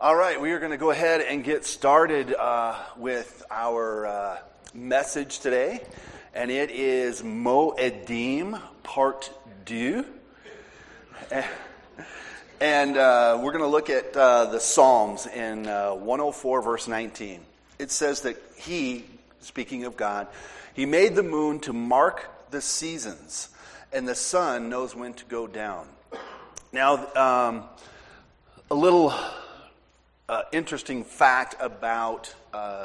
All right, we are going to go ahead and get started with our message today, and it is Moedim Part 2. And we're going to look at the Psalms in 104 verse 19. It says that He, speaking of God, He made the moon to mark the seasons, and the sun knows when to go down. Now, a little interesting fact about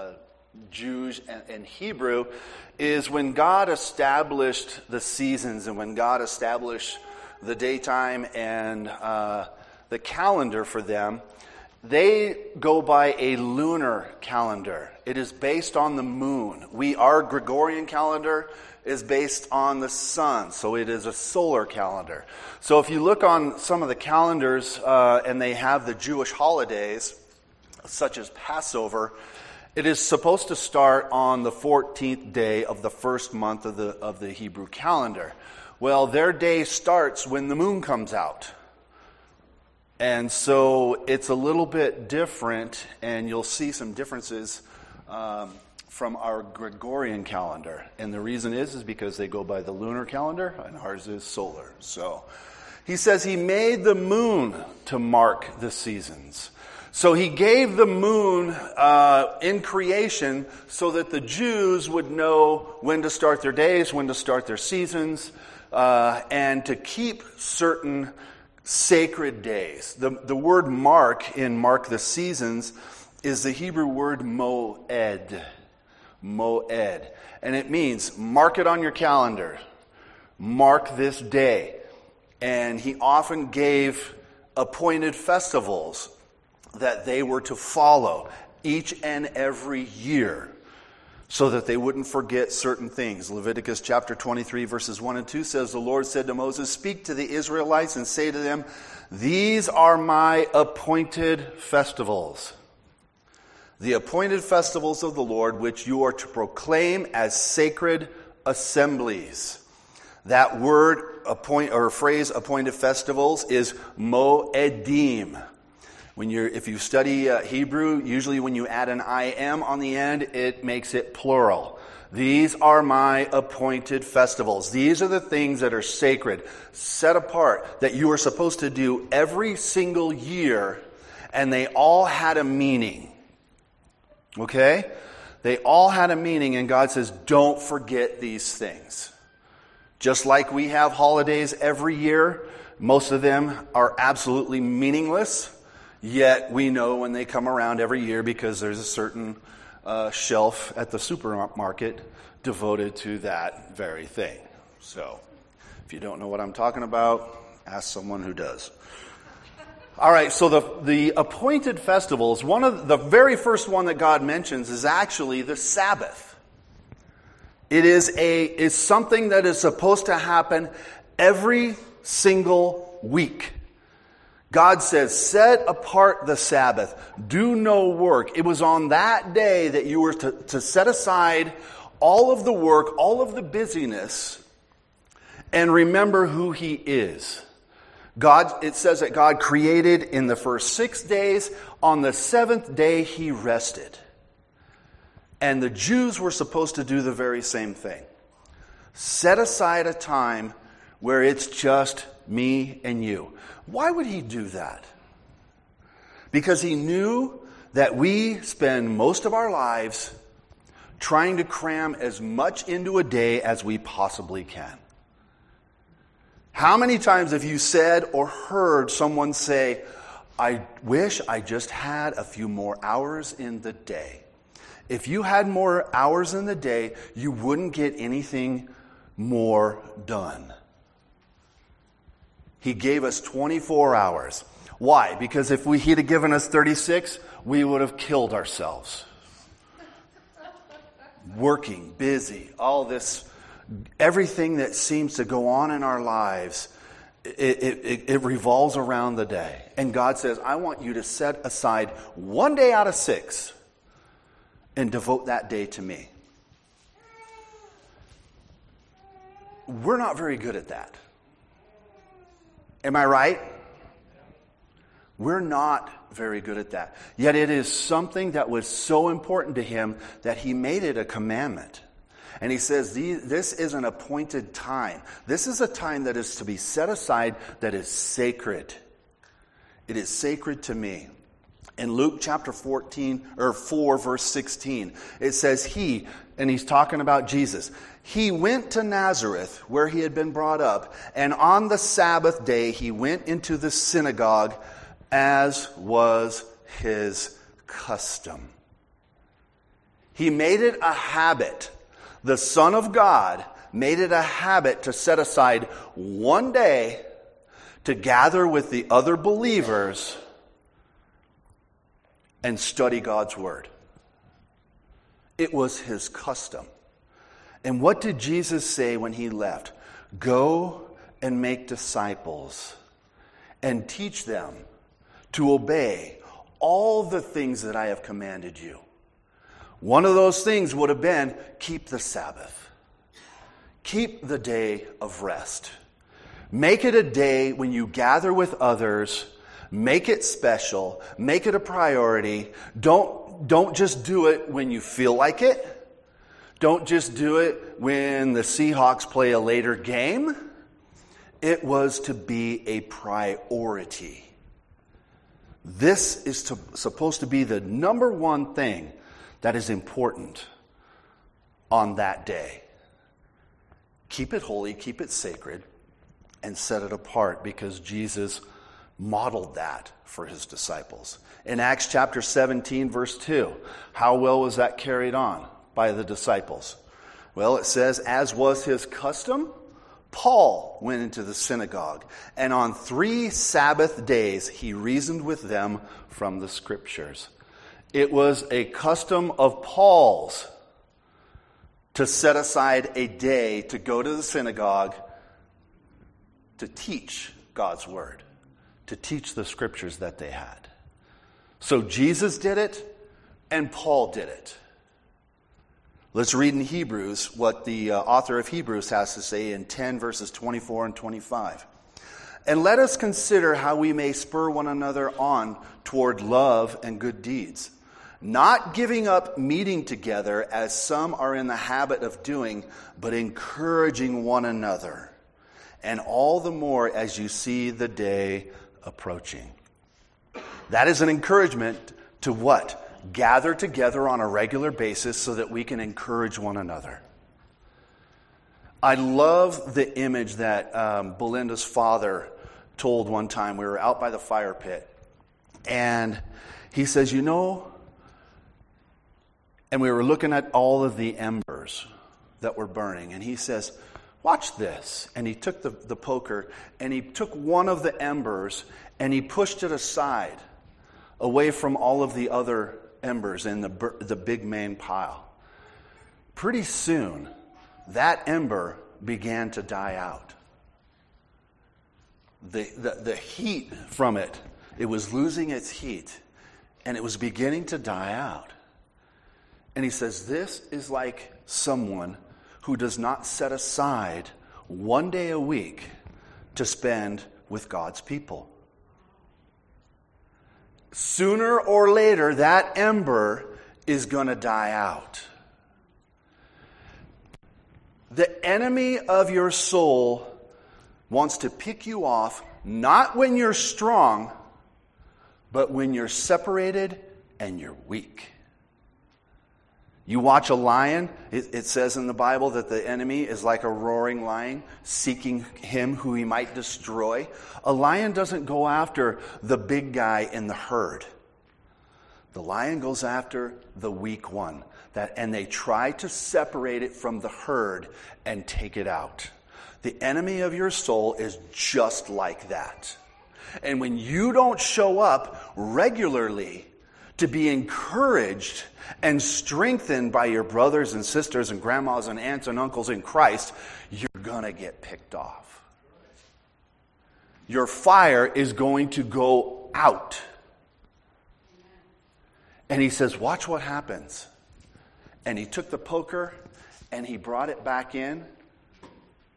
Jews and Hebrew is when God established the seasons and when God established the daytime and the calendar for them, they go by a lunar calendar. It is based on the moon. Our Gregorian calendar is based on the sun, so it is a solar calendar. So if you look on some of the calendars and they have the Jewish holidays, such as Passover, it is supposed to start on the 14th day of the first month of the Hebrew calendar. Well, their day starts when the moon comes out. And so it's a little bit different, and you'll see some differences from our Gregorian calendar. And the reason is because they go by the lunar calendar, and ours is solar. So he says he made the moon to mark the seasons. So he gave the moon in creation so that the Jews would know when to start their days, when to start their seasons, and to keep certain sacred days. The word mark in mark the seasons is the Hebrew word moed. Moed. And it means mark it on your calendar. Mark this day. And he often gave appointed festivals that they were to follow each and every year so that they wouldn't forget certain things. Leviticus chapter 23 verses 1 and 2 says, "The Lord said to Moses, speak to the Israelites and say to them, these are my appointed festivals. The appointed festivals of the Lord, which you are to proclaim as sacred assemblies." That word, phrase, appointed festivals, is moedim. If you study Hebrew, usually when you add an im on the end, it makes it plural. These are my appointed festivals. These are the things that are sacred, set apart, that you are supposed to do every single year, and they all had a meaning. Okay? They all had a meaning, and God says, don't forget these things. Just like we have holidays every year, most of them are absolutely meaningless. Yet we know when they come around every year because there's a certain shelf at the supermarket devoted to that very thing. So if you don't know what I'm talking about, ask someone who does. All right, so the appointed festivals, one of the very first one that God mentions is actually the Sabbath. It is something that is supposed to happen every single week. God says, set apart the Sabbath. Do no work. It was on that day that you were to set aside all of the work, all of the busyness, and remember who He is. It says that God created in the first 6 days. On the seventh day, He rested. And the Jews were supposed to do the very same thing. Set aside a time where it's just me and you. Why would He do that? Because He knew that we spend most of our lives trying to cram as much into a day as we possibly can. How many times have you said or heard someone say, I wish I just had a few more hours in the day? If you had more hours in the day, you wouldn't get anything more done. He gave us 24 hours. Why? Because if He'd have given us 36, we would have killed ourselves. Working, busy, all this, everything that seems to go on in our lives, it revolves around the day. And God says, I want you to set aside one day out of 6 and devote that day to me. We're not very good at that. Am I right? We're not very good at that. Yet it is something that was so important to him that he made it a commandment. And he says, this is an appointed time. This is a time that is to be set aside, that is sacred. It is sacred to me. In Luke chapter 4, verse 16, it says and he's talking about Jesus, he went to Nazareth where he had been brought up, and on the Sabbath day he went into the synagogue as was his custom. He made it a habit. The Son of God made it a habit to set aside one day to gather with the other believers and study God's Word. It was his custom. And what did Jesus say when he left? Go and make disciples and teach them to obey all the things that I have commanded you. One of those things would have been keep the Sabbath. Keep the day of rest. Make it a day when you gather with others. Make it special. Make it a priority. Don't just do it when you feel like it. Don't just do it when the Seahawks play a later game. It was to be a priority. This is supposed to be the number one thing that is important on that day. Keep it holy, keep it sacred, and set it apart because Jesus modeled that for his disciples. In Acts chapter 17, verse 2, how well was that carried on by the disciples? Well, it says, as was his custom, Paul went into the synagogue, and on 3 Sabbath days he reasoned with them from the Scriptures. It was a custom of Paul's to set aside a day to go to the synagogue to teach God's Word, to teach the Scriptures that they had. So Jesus did it, and Paul did it. Let's read in Hebrews what the author of Hebrews has to say in 10 verses 24 and 25. And let us consider how we may spur one another on toward love and good deeds, not giving up meeting together as some are in the habit of doing, but encouraging one another, and all the more as you see the day approaching. That is an encouragement to what? Gather together on a regular basis so that we can encourage one another. I love the image that Belinda's father told one time. We were out by the fire pit, and he says, and we were looking at all of the embers that were burning, and he says, watch this. And he took the poker, and he took one of the embers, and he pushed it aside, away from all of the other embers in the big main pile. Pretty soon, that ember began to die out. The heat from it was losing its heat, and it was beginning to die out. And he says, this is like someone who does not set aside one day a week to spend with God's people. Sooner or later, that ember is going to die out. The enemy of your soul wants to pick you off, not when you're strong, but when you're separated and you're weak. You watch a lion, it says in the Bible that the enemy is like a roaring lion, seeking him who he might destroy. A lion doesn't go after the big guy in the herd. The lion goes after the weak one, and they try to separate it from the herd and take it out. The enemy of your soul is just like that. And when you don't show up regularly to be encouraged and strengthened by your brothers and sisters and grandmas and aunts and uncles in Christ, you're going to get picked off. Your fire is going to go out. And he says, watch what happens. And he took the poker and he brought it back in.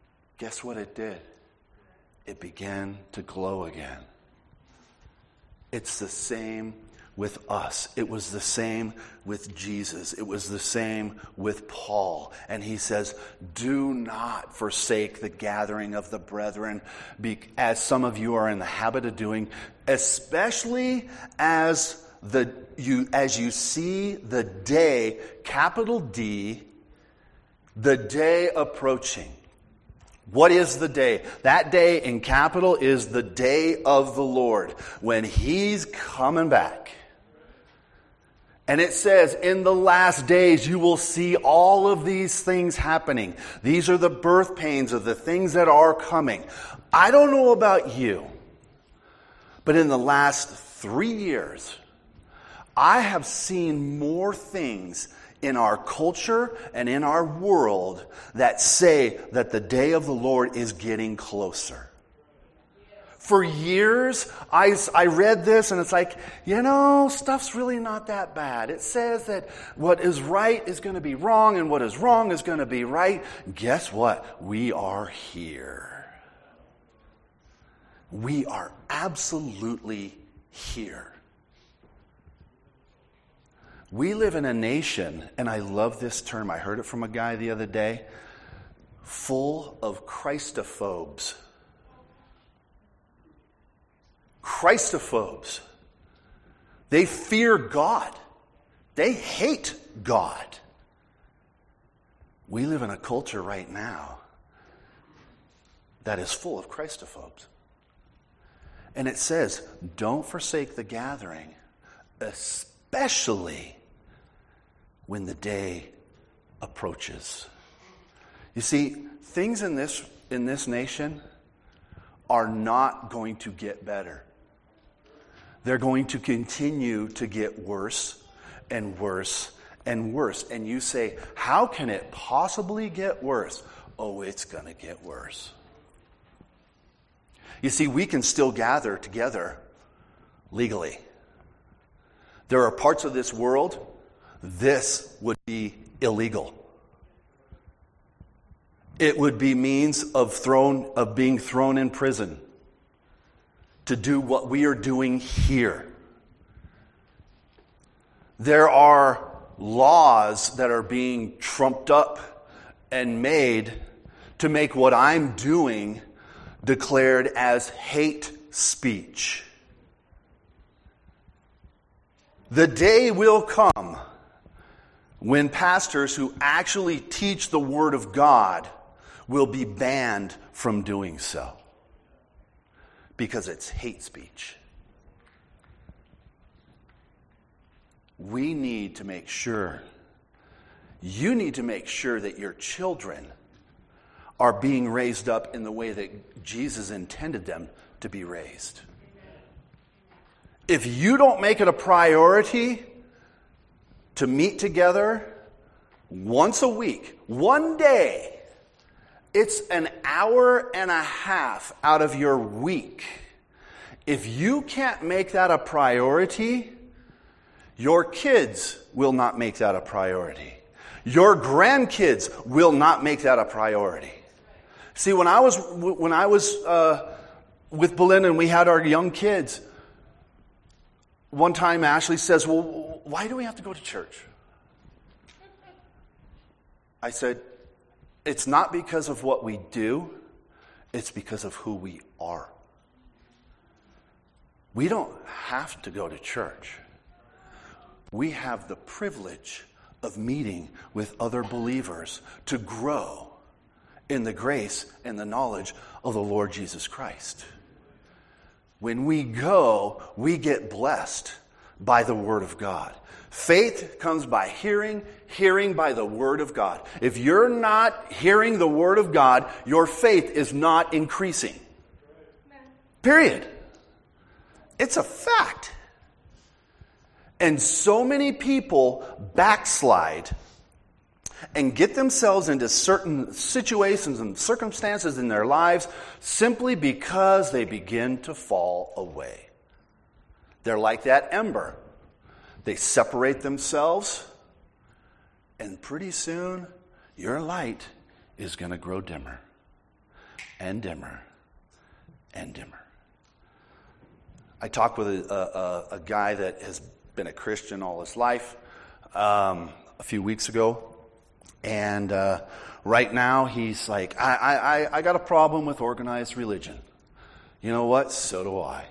Guess what it did? It began to glow again. It's the same with us. It was the same with Jesus. It was the same with Paul. And he says, do not forsake the gathering of the brethren, as some of you are in the habit of doing, especially as you see the day, capital D, the day approaching. What is the day? That day in capital is the day of the Lord, when He's coming back. And it says, in the last days you will see all of these things happening. These are the birth pains of the things that are coming. I don't know about you, but in the last 3 years, I have seen more things in our culture and in our world that say that the day of the Lord is getting closer. For years, I read this and it's like, stuff's really not that bad. It says that what is right is going to be wrong and what is wrong is going to be right. Guess what? We are here. We are absolutely here. We live in a nation, and I love this term. I heard it from a guy the other day, full of Christophobes. Christophobes. They fear God. They hate God. We live in a culture right now that is full of Christophobes. And it says, don't forsake the gathering, especially when the day approaches. You see, things in this nation are not going to get better. They're going to continue to get worse and worse and worse. And you say, how can it possibly get worse? Oh, it's going to get worse. You see, we can still gather together legally. There are parts of this world, this would be illegal. It would be means of being thrown in prison to do what we are doing here. There are laws that are being trumped up and made to make what I'm doing declared as hate speech. The day will come when pastors who actually teach the Word of God will be banned from doing so because it's hate speech. We need to make sure, you need to make sure that your children are being raised up in the way that Jesus intended them to be raised. If you don't make it a priority to meet together once a week, one day, it's an hour and a half out of your week. If you can't make that a priority, your kids will not make that a priority. Your grandkids will not make that a priority. See, when I was with Belinda and we had our young kids, one time Ashley says, well, why do we have to go to church? I said, it's not because of what we do, it's because of who we are. We don't have to go to church. We have the privilege of meeting with other believers to grow in the grace and the knowledge of the Lord Jesus Christ. When we go, we get blessed by the Word of God. Faith comes by hearing, hearing by the Word of God. If you're not hearing the Word of God, your faith is not increasing. Period. It's a fact. And so many people backslide and get themselves into certain situations and circumstances in their lives simply because they begin to fall away. They're like that ember. They separate themselves, and pretty soon your light is going to grow dimmer and dimmer and dimmer. I talked with a guy that has been a Christian all his life a few weeks ago. And right now he's like, I got a problem with organized religion. You know what? So do I.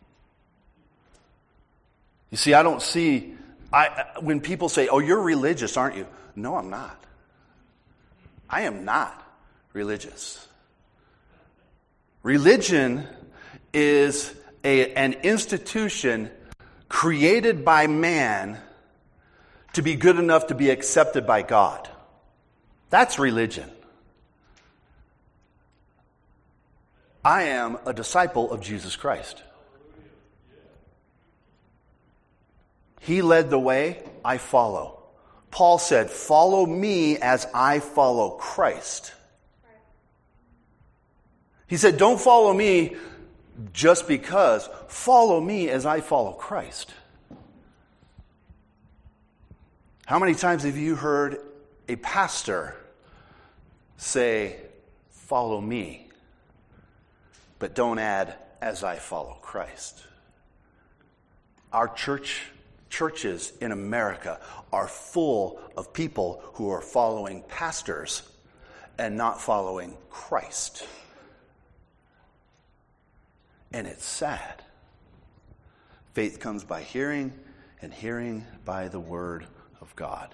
You see, I don't see, when people say, oh, you're religious, aren't you? No, I'm not. I am not religious. Religion is an institution created by man to be good enough to be accepted by God. That's religion. I am a disciple of Jesus Christ. He led the way, I follow. Paul said, follow me as I follow Christ. He said, don't follow me just because. Follow me as I follow Christ. How many times have you heard a pastor say, follow me, but don't add, as I follow Christ? Our churches in America are full of people who are following pastors and not following Christ. And it's sad. Faith comes by hearing, and hearing by the word of God.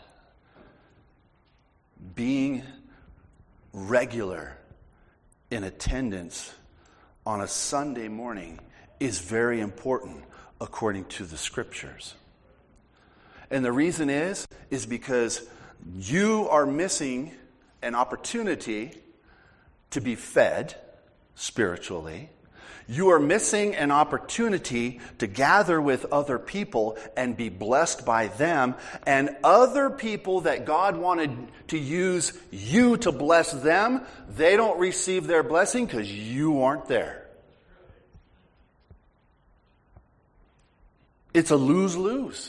Being regular in attendance on a Sunday morning is very important according to the scriptures. And the reason is because you are missing an opportunity to be fed spiritually. You are missing an opportunity to gather with other people and be blessed by them, and other people that God wanted to use you to bless them, they don't receive their blessing because you aren't there. It's a lose-lose.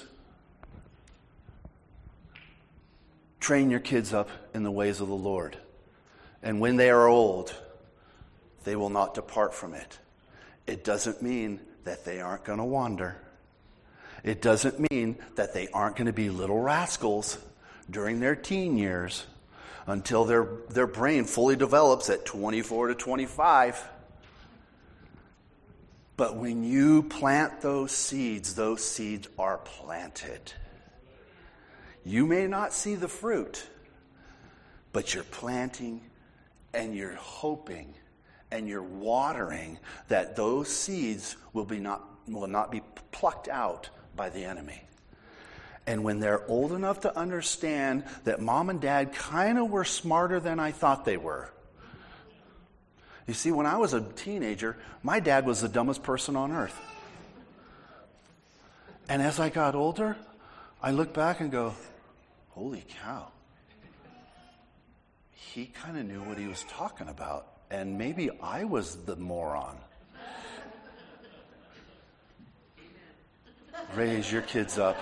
Train your kids up in the ways of the Lord, and when they are old, they will not depart from it. It doesn't mean that they aren't going to wander. It doesn't mean that they aren't going to be little rascals during their teen years until their brain fully develops at 24 to 25. But when you plant those seeds are planted. You may not see the fruit, but you're planting and you're hoping and you're watering that those seeds will not be plucked out by the enemy. And when they're old enough to understand that mom and dad kind of were smarter than I thought they were. You see, when I was a teenager, my dad was the dumbest person on earth. And as I got older, I look back and go, holy cow. He kind of knew what he was talking about. And maybe I was the moron. Raise your kids up.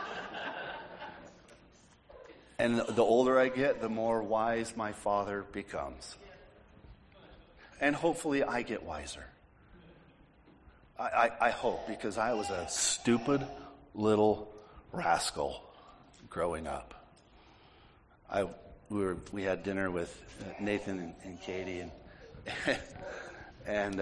And the older I get, the more wise my father becomes. And hopefully I get wiser. I hope, because I was a stupid little rascal growing up. We had dinner with Nathan and Katie, and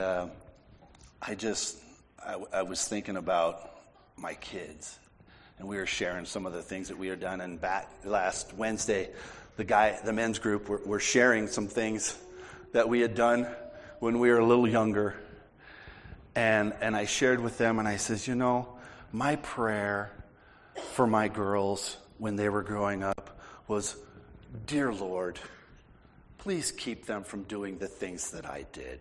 I was thinking about my kids, and we were sharing some of the things that we had done. And back last Wednesday, the men's group were sharing some things that we had done when we were a little younger. And I shared with them, and I says, my prayer for my girls when they were growing up was, dear Lord, please keep them from doing the things that I did.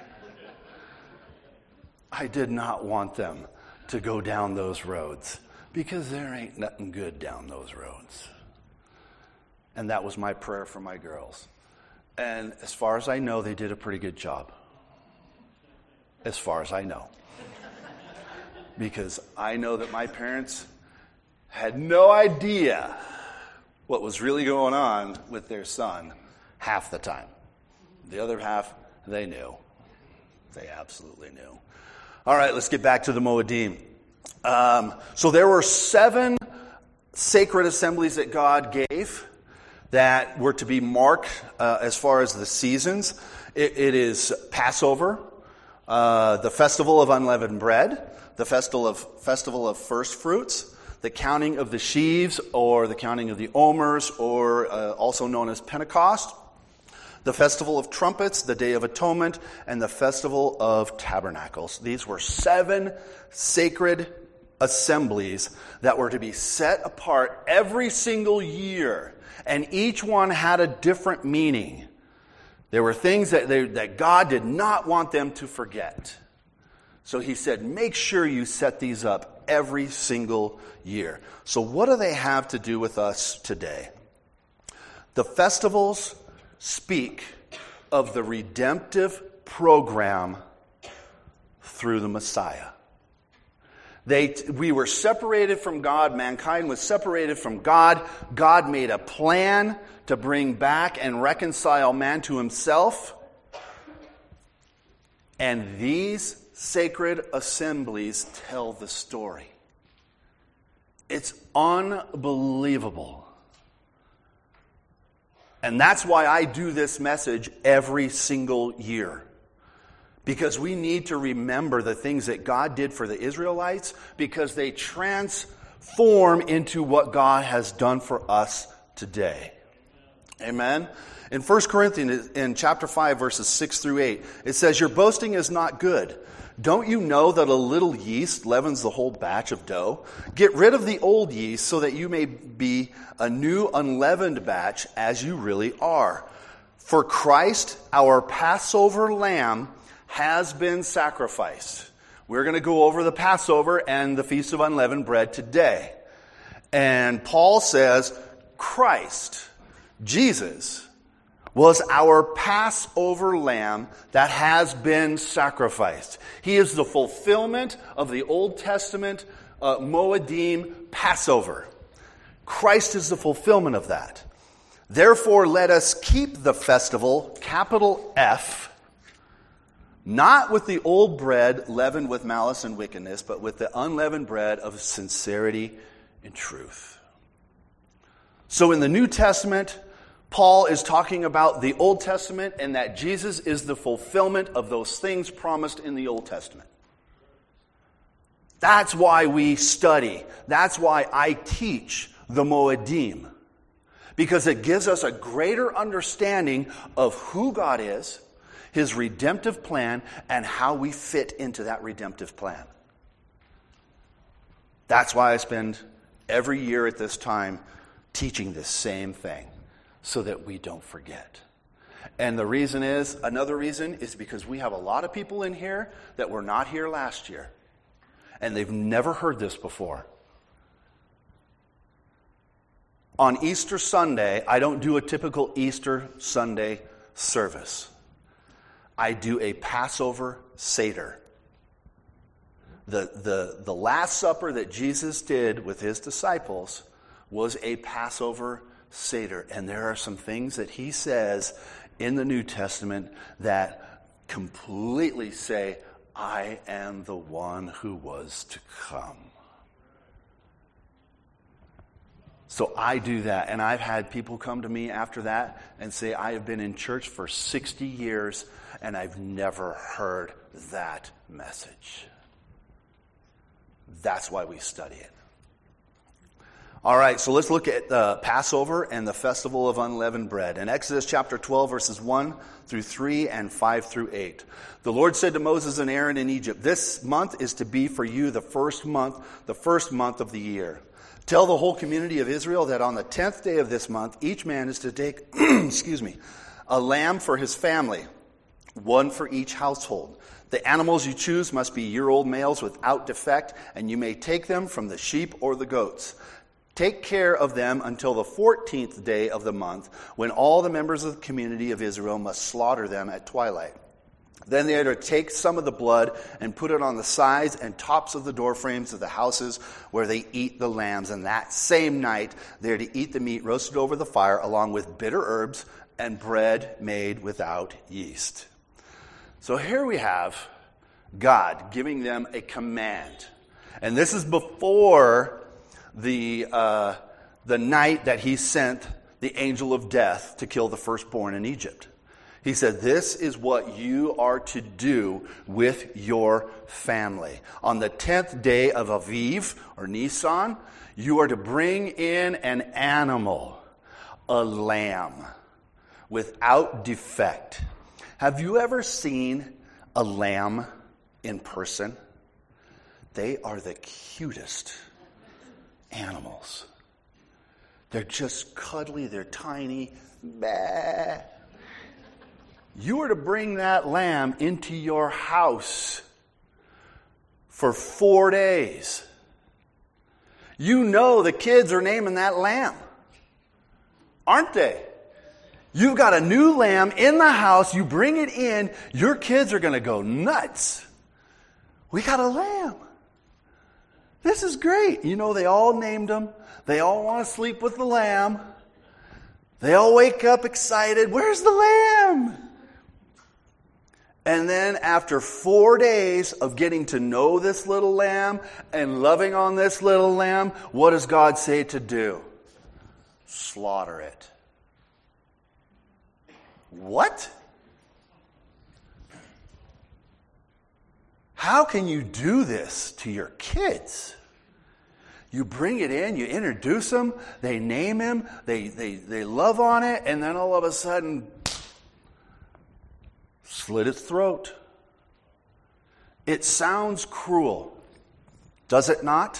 I did not want them to go down those roads, because there ain't nothing good down those roads. And that was my prayer for my girls. And as far as I know, they did a pretty good job. As far as I know. Because I know that my parents had no idea what was really going on with their son half the time. The other half, they knew. They absolutely knew. All right, let's get back to the Moedim. So there were 7 sacred assemblies that God gave that were to be marked as far as the seasons. It is Passover, the Festival of Unleavened Bread, the Festival of First Fruits, the counting of the sheaves, or the counting of the omers, or also known as Pentecost, the Festival of Trumpets, the Day of Atonement, and the Festival of Tabernacles. These were 7 sacred assemblies that were to be set apart every single year, and each one had a different meaning. There were things that God did not want them to forget. So he said, make sure you set these up every single year. So what do they have to do with us today? The festivals speak of the redemptive program through the Messiah. We were separated from God. Mankind was separated from God. God made a plan to bring back and reconcile man to himself. And these sacred assemblies tell the story. It's unbelievable. And that's why I do this message every single year. Because we need to remember the things that God did for the Israelites, because they transform into what God has done for us today. Amen? In 1 Corinthians, in chapter 5, verses 6 through 8, it says, your boasting is not good. Don't you know that a little yeast leavens the whole batch of dough? Get rid of the old yeast so that you may be a new unleavened batch as you really are. For Christ, our Passover lamb, has been sacrificed. We're going to go over the Passover and the Feast of Unleavened Bread today. And Paul says, Christ, Jesus, was our Passover lamb that has been sacrificed. He is the fulfillment of the Old Testament Moedim Passover. Christ is the fulfillment of that. Therefore, let us keep the festival, capital F, not with the old bread leavened with malice and wickedness, but with the unleavened bread of sincerity and truth. So in the New Testament, Paul is talking about the Old Testament and that Jesus is the fulfillment of those things promised in the Old Testament. That's why we study. That's why I teach the Moedim. Because it gives us a greater understanding of who God is, His redemptive plan, and how we fit into that redemptive plan. That's why I spend every year at this time teaching this same thing, so that we don't forget. And the reason is, another reason is because we have a lot of people in here that were not here last year. And they've never heard this before. On Easter Sunday, I don't do a typical Easter Sunday service. I do a Passover Seder. The Last Supper that Jesus did with His disciples was a Passover Seder. And there are some things that He says in the New Testament that completely say, I am the one who was to come. So I do that. And I've had people come to me after that and say, I have been in church for 60 years and I've never heard that message. That's why we study it. All right, so let's look at the Passover and the Festival of Unleavened Bread. In Exodus chapter 12, verses 1 through 3 and 5 through 8. The Lord said to Moses and Aaron in Egypt, this month is to be for you the first month of the year. Tell the whole community of Israel that on the 10th day of this month, each man is to take, a lamb for his family, one for each household. The animals you choose must be year-old males without defect, and you may take them from the sheep or the goats. Take care of them until the 14th day of the month, when all the members of the community of Israel must slaughter them at twilight. Then they are to take some of the blood and put it on the sides and tops of the door frames of the houses where they eat the lambs. And that same night they are to eat the meat roasted over the fire along with bitter herbs and bread made without yeast. So here we have God giving them a command. And this is before the night that he sent the angel of death to kill the firstborn in Egypt. He said, this is what you are to do with your family. On the 10th day of Aviv, or Nisan, you are to bring in an animal, a lamb, without defect. Have you ever seen a lamb in person? They are the cutest animals. They're just cuddly, they're tiny. Bah. You are to bring that lamb into your house for 4 days. You know the kids are naming that lamb, aren't they? You've got a new lamb in the house, you bring it in, your kids are going to go nuts. We got a lamb. This is great. You know, they all named him. They all want to sleep with the lamb. They all wake up excited. Where's the lamb? And then after 4 days of getting to know this little lamb and loving on this little lamb, what does God say to do? Slaughter it. What? How can you do this to your kids? You bring it in, you introduce them, they name him, they love on it, and then all of a sudden, slit its throat. It sounds cruel, does it not?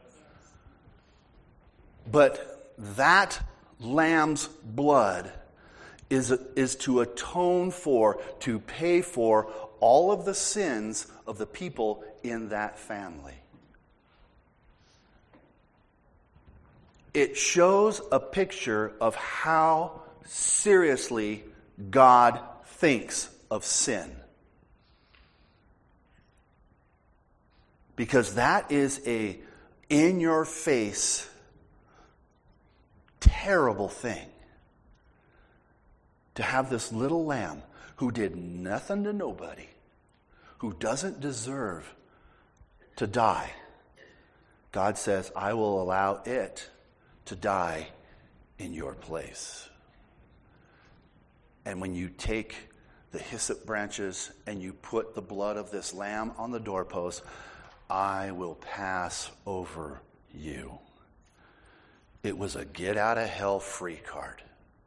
But that lamb's blood is to atone for, to pay for all of the sins of the people in that family. It shows a picture of how seriously God thinks of sin. Because that is a in-your-face, terrible thing. To have this little lamb who did nothing to nobody, who doesn't deserve to die. God says, I will allow it to die in your place. And when you take the hyssop branches and you put the blood of this lamb on the doorpost, I will pass over you. It was a get out of hell free card.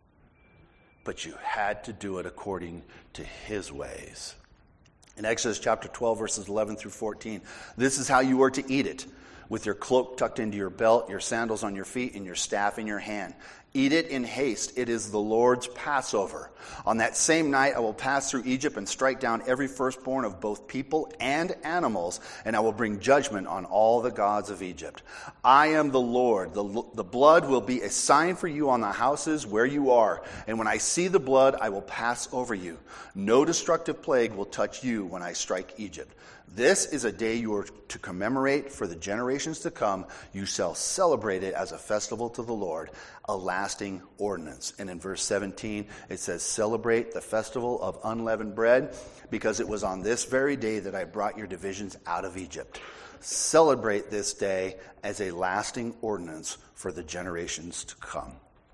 But you had to do it according to his ways. In Exodus chapter 12, verses 11 through 14, this is how you are to eat it. With your cloak tucked into your belt, your sandals on your feet, and your staff in your hand. Eat it in haste. It is the Lord's Passover. On that same night I will pass through Egypt and strike down every firstborn of both people and animals, and I will bring judgment on all the gods of Egypt. I am the Lord. The blood will be a sign for you on the houses where you are, and when I see the blood, I will pass over you. No destructive plague will touch you when I strike Egypt. This is a day you are to commemorate for the generations to come. You shall celebrate it as a festival to the Lord, a lasting ordinance. And in verse 17, it says, celebrate the festival of unleavened bread, because it was on this very day that I brought your divisions out of Egypt. Celebrate this day as a lasting ordinance for the generations to come.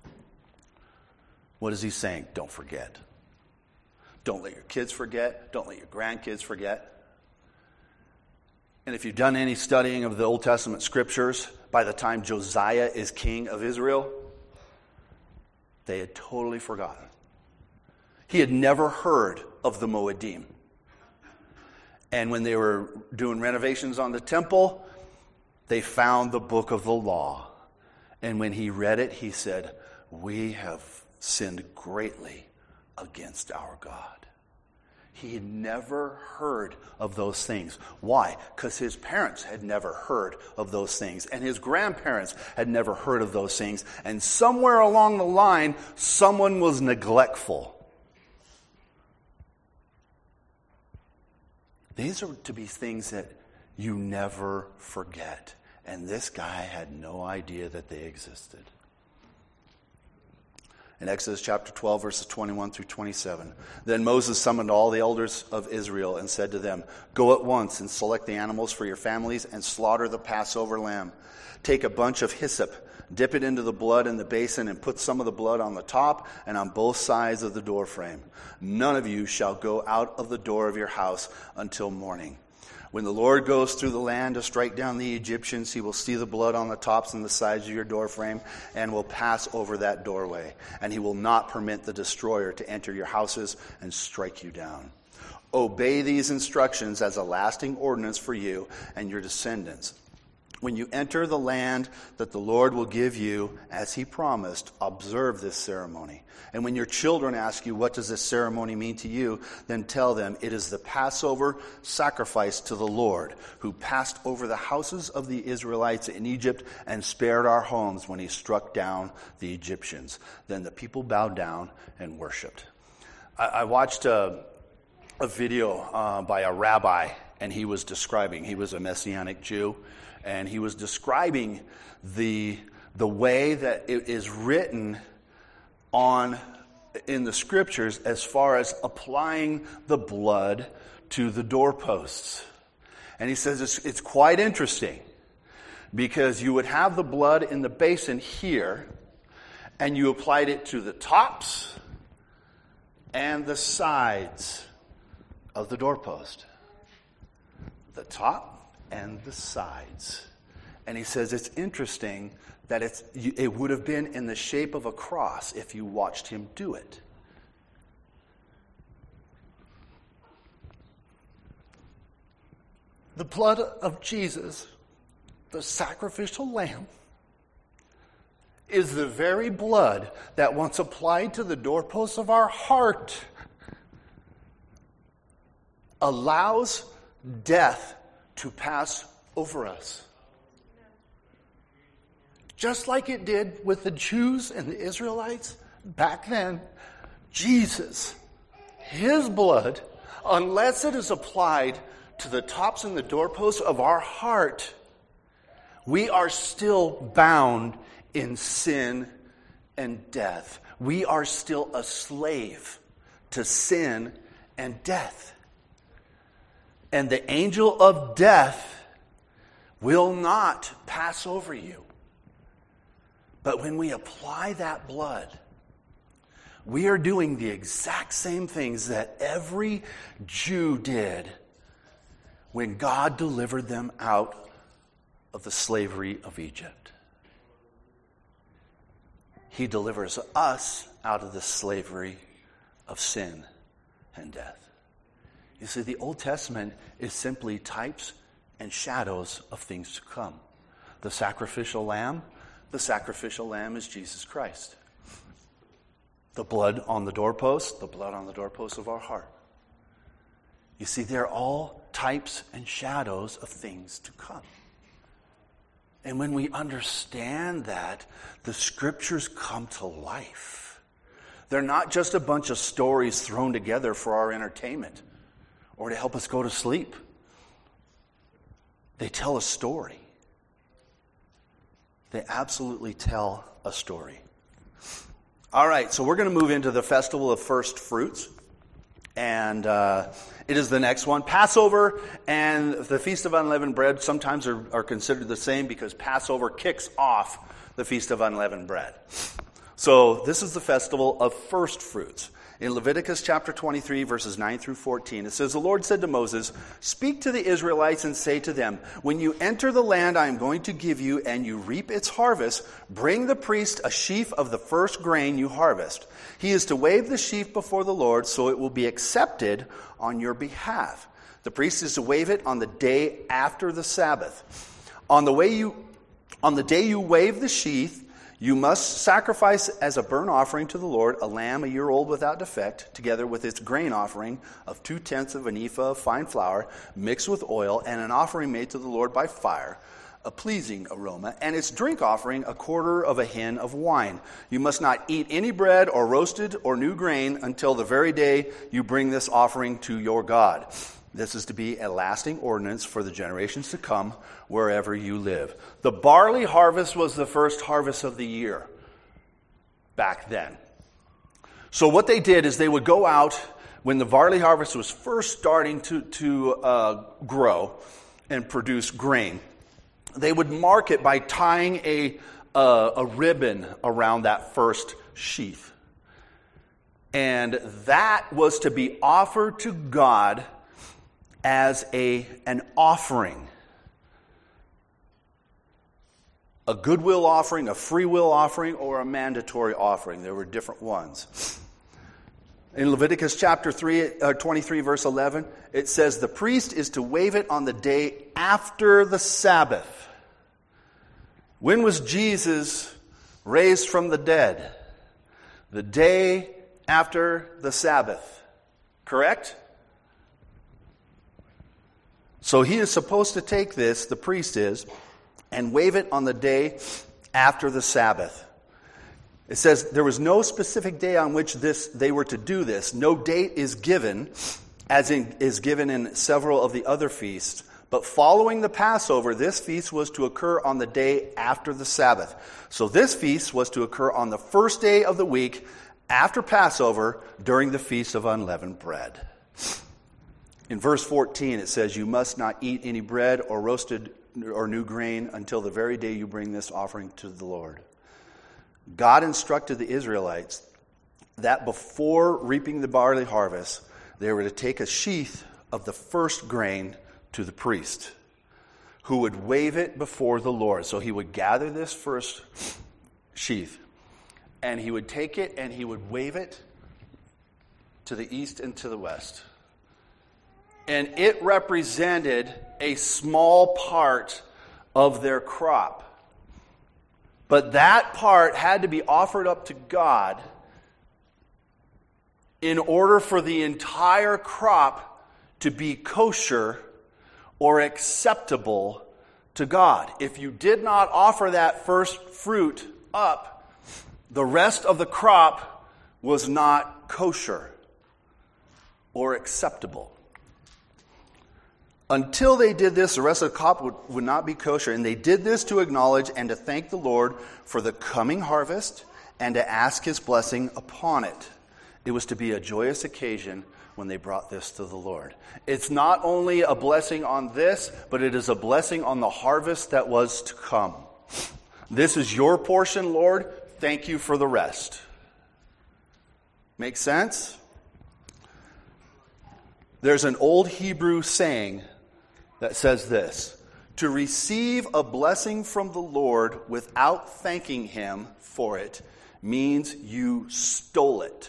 What is he saying? Don't forget. Don't let your kids forget. Don't let your grandkids forget. And if you've done any studying of the Old Testament scriptures, by the time Josiah is king of Israel, they had totally forgotten. He had never heard of the Moedim. And when they were doing renovations on the temple, they found the book of the law. And when he read it, he said, we have sinned greatly against our God. He had never heard of those things. Why? Because his parents had never heard of those things. And his grandparents had never heard of those things. And somewhere along the line, someone was neglectful. These are to be things that you never forget. And this guy had no idea that they existed. In Exodus chapter 12, verses 21 through 27. Then Moses summoned all the elders of Israel and said to them, "Go at once and select the animals for your families and slaughter the Passover lamb. Take a bunch of hyssop, dip it into the blood in the basin, and put some of the blood on the top and on both sides of the doorframe. None of you shall go out of the door of your house until morning. When the Lord goes through the land to strike down the Egyptians, he will see the blood on the tops and the sides of your doorframe and will pass over that doorway. And he will not permit the destroyer to enter your houses and strike you down. Obey these instructions as a lasting ordinance for you and your descendants. When you enter the land that the Lord will give you, as he promised, observe this ceremony. And when your children ask you, what does this ceremony mean to you? Then tell them, it is the Passover sacrifice to the Lord, who passed over the houses of the Israelites in Egypt and spared our homes when he struck down the Egyptians. Then the people bowed down and worshipped. I watched a video by a rabbi, and he was a Messianic Jew, and he was describing the way that it is written in the scriptures as far as applying the blood to the doorposts. And he says it's quite interesting because you would have the blood in the basin here, and you applied it to the tops and the sides of the doorpost. The top and the sides. And he says it's interesting that it would have been in the shape of a cross if you watched him do it. The blood of Jesus, the sacrificial lamb, is the very blood that once applied to the doorposts of our heart allows death to pass over us. Just like it did with the Jews and the Israelites back then, Jesus, his blood, unless it is applied to the tops and the doorposts of our heart, we are still bound in sin and death. We are still a slave to sin and death. And the angel of death will not pass over you. But when we apply that blood, we are doing the exact same things that every Jew did when God delivered them out of the slavery of Egypt. He delivers us out of the slavery of sin and death. You see, the Old Testament is simply types and shadows of things to come. The sacrificial lamb is Jesus Christ. The blood on the doorpost of our heart. You see, they're all types and shadows of things to come. And when we understand that, the scriptures come to life. They're not just a bunch of stories thrown together for our entertainment or to help us go to sleep. They tell a story. They absolutely tell a story. All right, so we're going to move into the Festival of First Fruits. And it is the next one. Passover and the Feast of Unleavened Bread sometimes are considered the same because Passover kicks off the Feast of Unleavened Bread. So this is the Festival of First Fruits. In Leviticus chapter 23, verses 9 through 14, it says, "The Lord said to Moses, speak to the Israelites and say to them, when you enter the land I am going to give you and you reap its harvest, bring the priest a sheaf of the first grain you harvest. He is to wave the sheaf before the Lord so it will be accepted on your behalf. The priest is to wave it on the day after the Sabbath. On the day you wave the sheaf, you must sacrifice as a burnt offering to the Lord a lamb a year old without defect, together with its grain offering of 2/10 of an ephah of fine flour mixed with oil, and an offering made to the Lord by fire, a pleasing aroma, and its drink offering 1/4 of a hin of wine. You must not eat any bread or roasted or new grain until the very day you bring this offering to your God. This is to be a lasting ordinance for the generations to come wherever you live." The barley harvest was the first harvest of the year back then. So what they did is they would go out when the barley harvest was first starting to grow and produce grain. They would mark it by tying a ribbon around that first sheaf. And that was to be offered to God as an offering. A goodwill offering, a free will offering, or a mandatory offering. There were different ones. In Leviticus chapter 23, verse 11, it says, the priest is to wave it on the day after the Sabbath. When was Jesus raised from the dead? The day after the Sabbath. Correct? So he is supposed to take this, the priest is, and wave it on the day after the Sabbath. It says there was no specific day on which they were to do this. No date is given, as is given in several of the other feasts. But following the Passover, this feast was to occur on the day after the Sabbath. So this feast was to occur on the first day of the week after Passover during the Feast of Unleavened Bread. In verse 14, it says, you must not eat any bread or roasted or new grain until the very day you bring this offering to the Lord. God instructed the Israelites that before reaping the barley harvest, they were to take a sheaf of the first grain to the priest, who would wave it before the Lord. So he would gather this first sheaf, and he would take it and he would wave it to the east and to the west. And it represented a small part of their crop. But that part had to be offered up to God in order for the entire crop to be kosher or acceptable to God. If you did not offer that first fruit up, the rest of the crop was not kosher or acceptable. Until they did this, the rest of the crop would not be kosher. And they did this to acknowledge and to thank the Lord for the coming harvest and to ask his blessing upon it. It was to be a joyous occasion when they brought this to the Lord. It's not only a blessing on this, but it is a blessing on the harvest that was to come. This is your portion, Lord. Thank you for the rest. Make sense? There's an old Hebrew saying that says this: to receive a blessing from the Lord without thanking him for it means you stole it.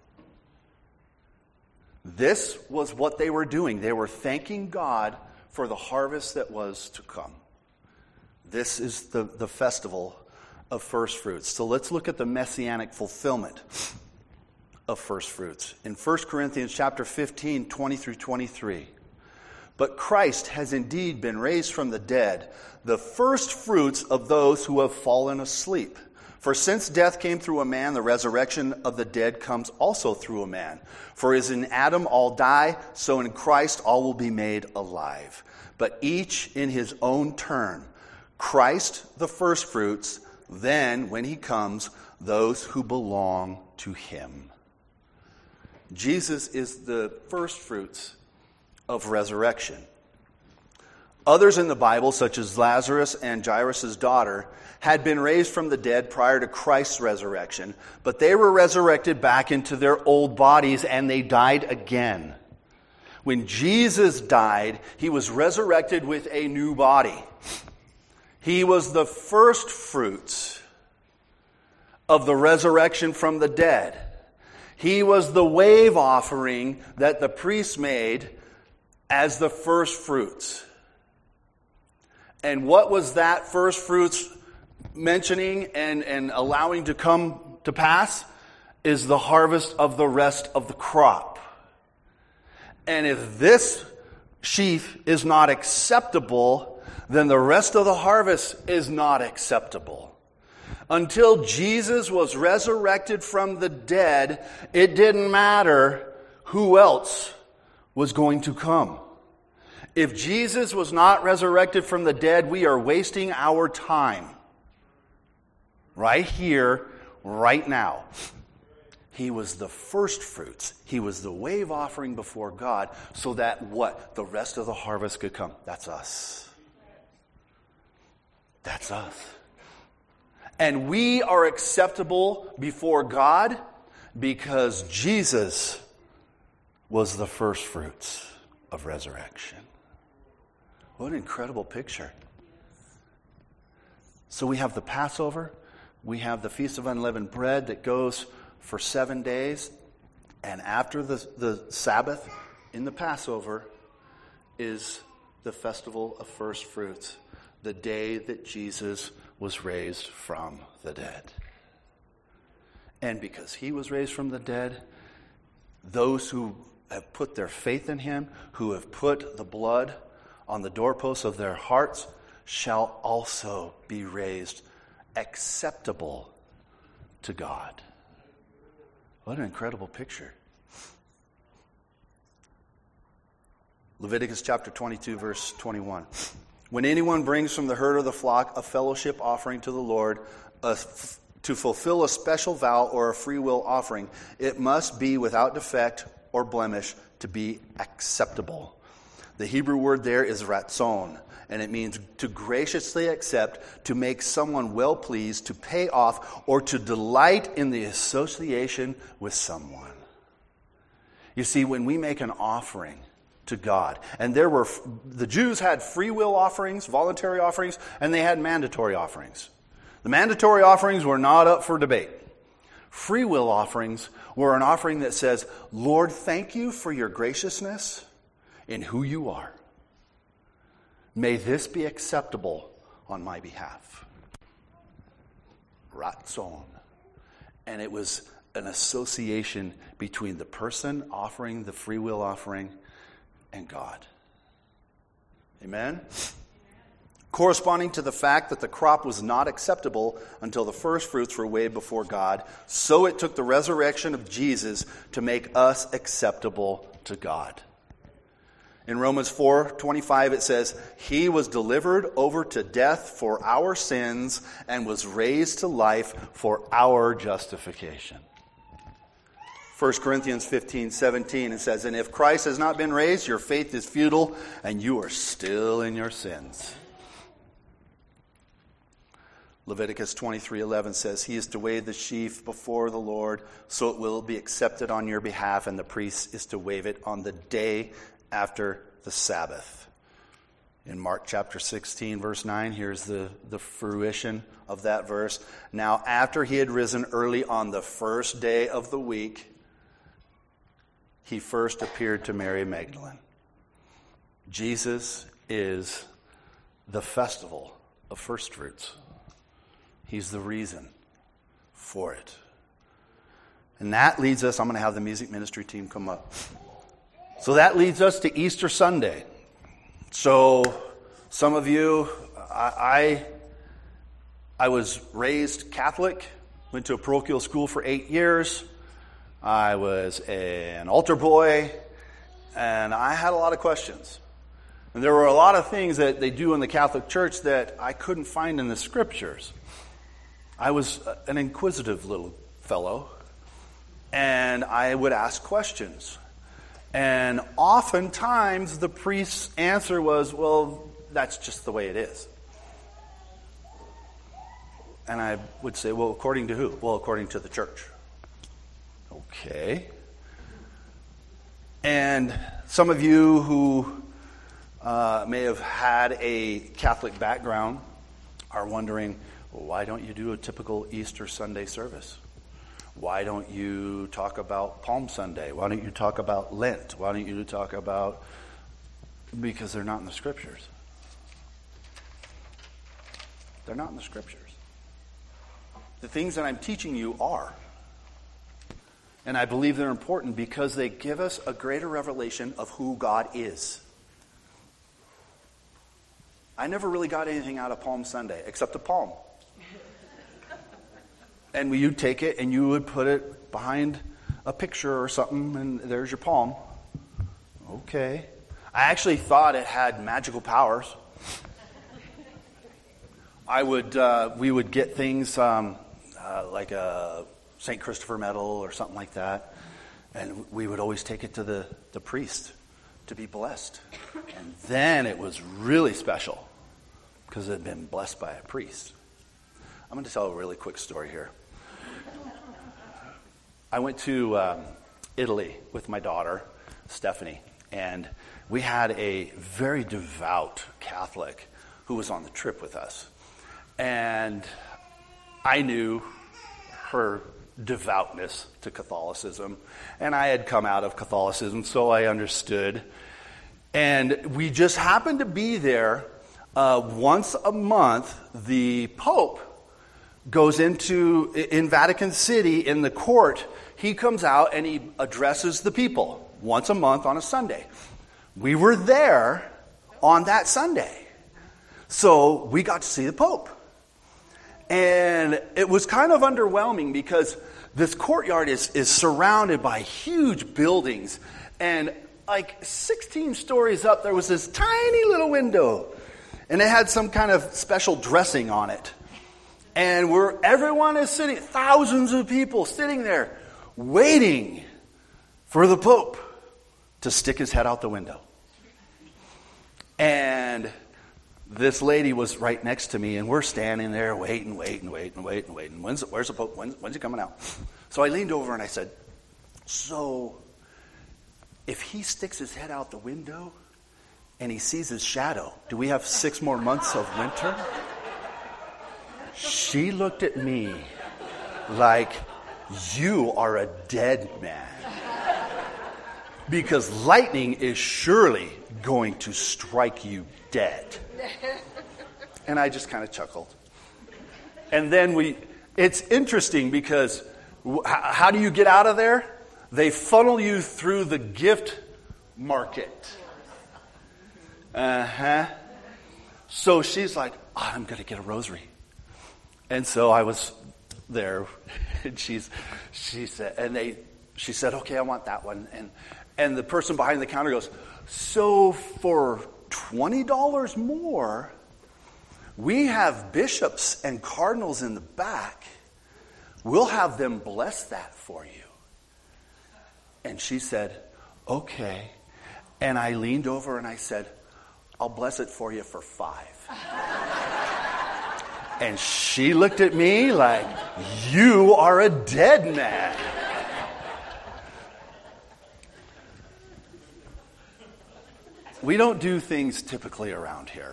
This was what they were doing. They were thanking God for the harvest that was to come. This is the festival of first fruits. So let's look at the messianic fulfillment of first fruits. In 1 Corinthians chapter 15, 20 through 23. But Christ has indeed been raised from the dead, the first fruits of those who have fallen asleep. For since death came through a man, the resurrection of the dead comes also through a man. For as in Adam all die, so in Christ all will be made alive. But each in his own turn. Christ the first fruits, then when he comes, those who belong to him. Jesus is the first fruits of resurrection. Others in the Bible, such as Lazarus and Jairus' daughter, had been raised from the dead prior to Christ's resurrection, but they were resurrected back into their old bodies and they died again. When Jesus died, he was resurrected with a new body. He was the first fruits of the resurrection from the dead. He was the wave offering that the priests made as the first fruits. And what was that first fruits mentioning and allowing to come to pass? Is the harvest of the rest of the crop. And if this sheaf is not acceptable, then the rest of the harvest is not acceptable. Until Jesus was resurrected from the dead, it didn't matter who else was going to come. If Jesus was not resurrected from the dead, we are wasting our time. Right here, right now. He was the first fruits. He was the wave offering before God so that what? The rest of the harvest could come. That's us. That's us. And we are acceptable before God because Jesus was the first fruits of resurrection. What an incredible picture. So we have the Passover. We have the Feast of Unleavened Bread that goes for 7 days. And after the Sabbath in the Passover is the Festival of First Fruits, the day that Jesus was raised from the dead. And because he was raised from the dead, those who have put their faith in him, who have put the blood on the doorposts of their hearts, shall also be raised acceptable to God. What an incredible picture. Leviticus chapter 22, verse 21. When anyone brings from the herd or the flock a fellowship offering to the Lord, to fulfill a special vow or a free will offering, it must be without defect or blemish to be acceptable. The Hebrew word there is ratzon, and it means to graciously accept, to make someone well pleased, to pay off, or to delight in the association with someone. You see, when we make an offering to God, and the Jews had free will offerings, voluntary offerings, and they had mandatory offerings. The mandatory offerings were not up for debate. Free will offerings were an offering that says, Lord, thank you for your graciousness in who you are. May this be acceptable on my behalf. Ratzon. And it was an association between the person offering the free will offering and God. Amen? Corresponding to the fact that the crop was not acceptable until the first fruits were weighed before God, so it took the resurrection of Jesus to make us acceptable to God. In Romans 4:25 it says, He was delivered over to death for our sins and was raised to life for our justification. 1 Corinthians 15:17 it says, And if Christ has not been raised, your faith is futile and you are still in your sins. Leviticus 23:11 says, He is to weigh the sheaf before the Lord, so it will be accepted on your behalf, and the priest is to wave it on the day after the Sabbath. In Mark chapter 16, verse 9, here's the fruition of that verse. Now, after he had risen early on the first day of the week, he first appeared to Mary Magdalene. Jesus is the festival of first fruits. He's the reason for it. And that leads us, I'm going to have the music ministry team come up. So that leads us to Easter Sunday. So some of you, I was raised Catholic, went to a parochial school for 8 years. I was an altar boy, and I had a lot of questions. And there were a lot of things that they do in the Catholic Church that I couldn't find in the Scriptures. I was an inquisitive little fellow, and I would ask questions. And oftentimes the priest's answer was, well, that's just the way it is. And I would say, well, according to who? Well, according to the church. Okay. And some of you who may have had a Catholic background are wondering, well, why don't you do a typical Easter Sunday service? Why don't you talk about Palm Sunday? Why don't you talk about Lent? Why don't you talk about... Because they're not in the Scriptures. They're not in the Scriptures. The things that I'm teaching you are. And I believe they're important because they give us a greater revelation of who God is. I never really got anything out of Palm Sunday, except a palm. And you'd take it and you would put it behind a picture or something, and there's your palm. Okay. I actually thought it had magical powers. We would get things like a St. Christopher medal or something like that. And we would always take it to the priest to be blessed. And then it was really special because it had been blessed by a priest. I'm going to tell a really quick story here. I went to Italy with my daughter, Stephanie, and we had a very devout Catholic who was on the trip with us. And I knew her devoutness to Catholicism, and I had come out of Catholicism, so I understood. And we just happened to be there once a month. The Pope goes in Vatican City in the court. He comes out and he addresses the people once a month on a Sunday. We were there on that Sunday, so we got to see the Pope. And it was kind of underwhelming because this courtyard is surrounded by huge buildings. And like 16 stories up, there was this tiny little window. And it had some kind of special dressing on it. And everyone is sitting, thousands of people sitting there waiting for the Pope to stick his head out the window. And this lady was right next to me, and we're standing there waiting. Where's the Pope? When's he coming out? So I leaned over and I said, so if he sticks his head out the window and he sees his shadow, do we have 6 more months of winter? She looked at me like, you are a dead man. Because lightning is surely going to strike you dead. And I just kind of chuckled. And then it's interesting because how do you get out of there? They funnel you through the gift market. So she's like, I'm going to get a rosary. And so I was there, and she said, okay, I want that one. And the person behind the counter goes, so for $20 more, we have bishops and cardinals in the back. We'll have them bless that for you. And she said, okay. And I leaned over and I said, I'll bless it for you for $5. And she looked at me like, you are a dead man. We don't do things typically around here.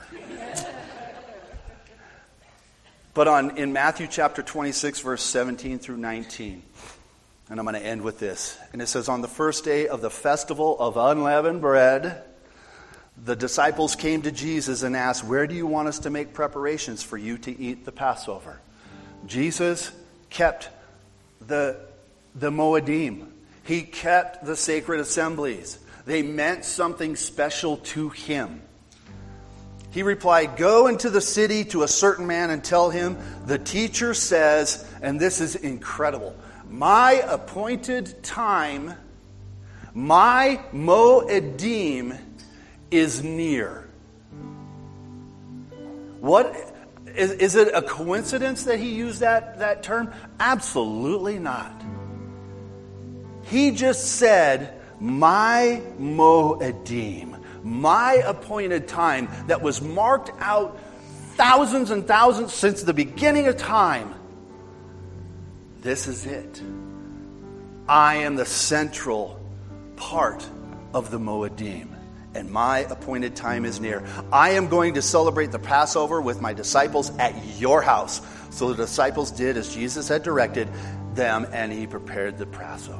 But in Matthew chapter 26, verse 17 through 19, and I'm going to end with this. And it says, on the first day of the festival of unleavened bread, the disciples came to Jesus and asked, where do you want us to make preparations for you to eat the Passover? Jesus kept the Moedim. He kept the sacred assemblies. They meant something special to him. He replied, go into the city to a certain man and tell him, the teacher says, and this is incredible, my appointed time, my Moedim is near. What is it a coincidence that he used that term? Absolutely not. He just said, my Moedim, my appointed time that was marked out thousands and thousands since the beginning of time. This is it. I am the central part of the Moedim, and my appointed time is near. I am going to celebrate the Passover with my disciples at your house. So the disciples did as Jesus had directed them, and he prepared the Passover.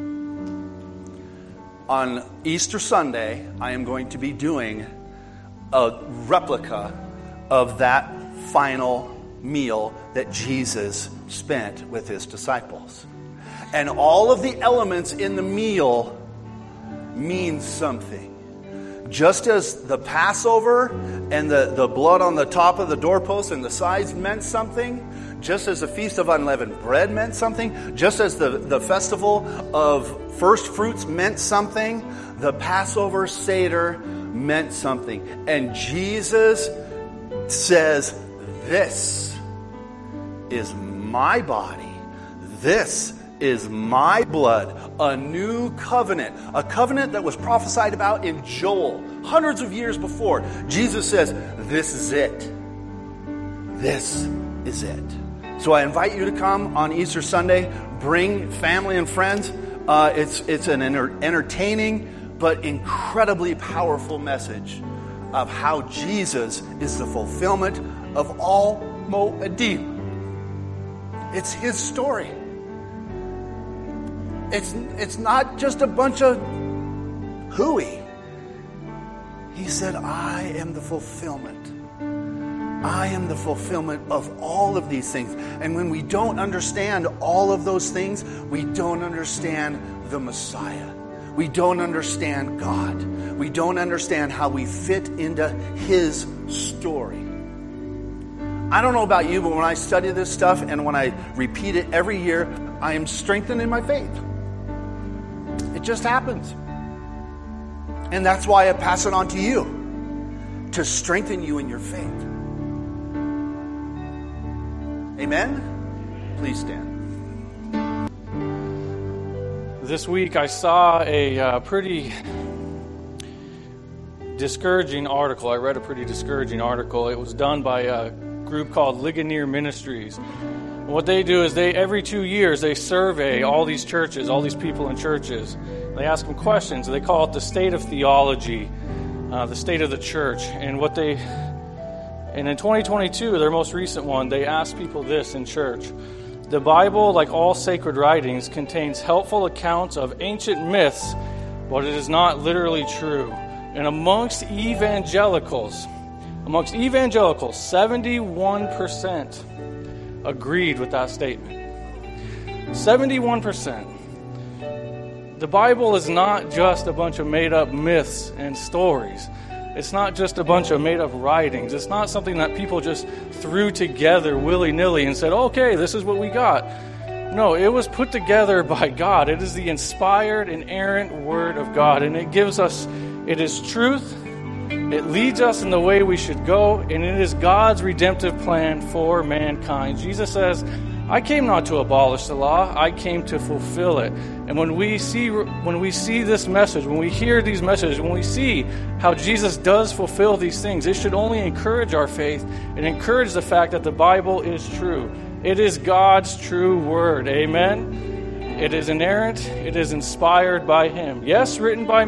On Easter Sunday, I am going to be doing a replica of that final meal that Jesus spent with his disciples. And all of the elements in the meal mean something. Just as the Passover and the blood on the top of the doorpost and the sides meant something, just as the Feast of Unleavened Bread meant something, just as the Festival of First Fruits meant something, the Passover Seder meant something. And Jesus says, this is my body, This is my blood, a new covenant, a covenant that was prophesied about in Joel hundreds of years before. Jesus says, this is it. This is it. So I invite you to come on Easter Sunday. Bring family and friends. It's an entertaining but incredibly powerful message of how Jesus is the fulfillment of all Moedim. It's his story. It's not just a bunch of hooey. He said, I am the fulfillment. I am the fulfillment of all of these things. And when we don't understand all of those things, we don't understand the Messiah. We don't understand God. We don't understand how we fit into his story. I don't know about you, but when I study this stuff and when I repeat it every year, I am strengthened in my faith. It just happens. And that's why I pass it on to you, to strengthen you in your faith. Amen? Please stand. This week I saw a pretty discouraging article. I read a pretty discouraging article. It was done by a group called Ligonier Ministries. And what they do is every 2 years they survey all these churches, all these people in churches. They ask them questions. They call it the state of theology, the state of the church. And in 2022, their most recent one, they asked people this in church. The Bible, like all sacred writings, contains helpful accounts of ancient myths, but it is not literally true. And amongst evangelicals, 71% agreed with that statement. 71%. The Bible is not just a bunch of made-up myths and stories. It's not just a bunch of made-up writings. It's not something that people just threw together willy-nilly and said, okay, this is what we got. No, it was put together by God. It is the inspired, inerrant Word of God, and it is truth. It leads us in the way we should go, and it is God's redemptive plan for mankind. Jesus says, I came not to abolish the law, I came to fulfill it. And when we see this message, when we hear these messages, when we see how Jesus does fulfill these things, it should only encourage our faith and encourage the fact that the Bible is true. It is God's true word. Amen? It is inerrant. It is inspired by Him. Yes, written by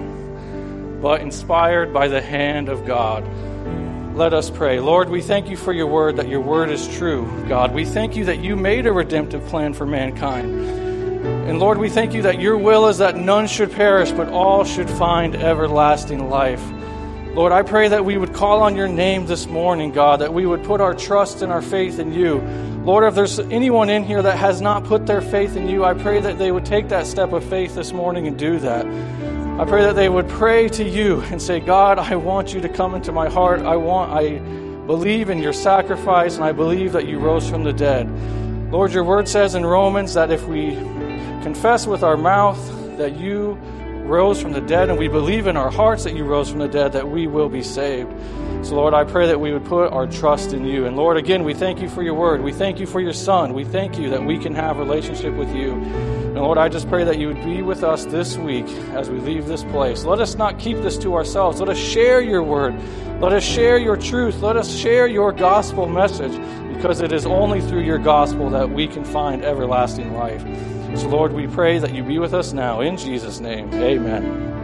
man, but inspired by the hand of God. Let us pray. Lord, we thank you for your word, that your word is true. God, we thank you that you made a redemptive plan for mankind. And Lord, we thank you that your will is that none should perish, but all should find everlasting life. Lord, I pray that we would call on your name this morning, God, that we would put our trust and our faith in you. Lord, if there's anyone in here that has not put their faith in you, I pray that they would take that step of faith this morning and do that. I pray that they would pray to you and say, God, I want you to come into my heart. I believe in your sacrifice, and I believe that you rose from the dead. Lord, your word says in Romans that if we confess with our mouth that you rose from the dead, and we believe in our hearts that you rose from the dead, that we will be saved. So, Lord, I pray that we would put our trust in you. And, Lord, again, we thank you for your word. We thank you for your Son. We thank you that we can have a relationship with you. And, Lord, I just pray that you would be with us this week as we leave this place. Let us not keep this to ourselves. Let us share your word. Let us share your truth. Let us share your gospel message, because it is only through your gospel that we can find everlasting life. So, Lord, we pray that you be with us now. In Jesus' name, amen.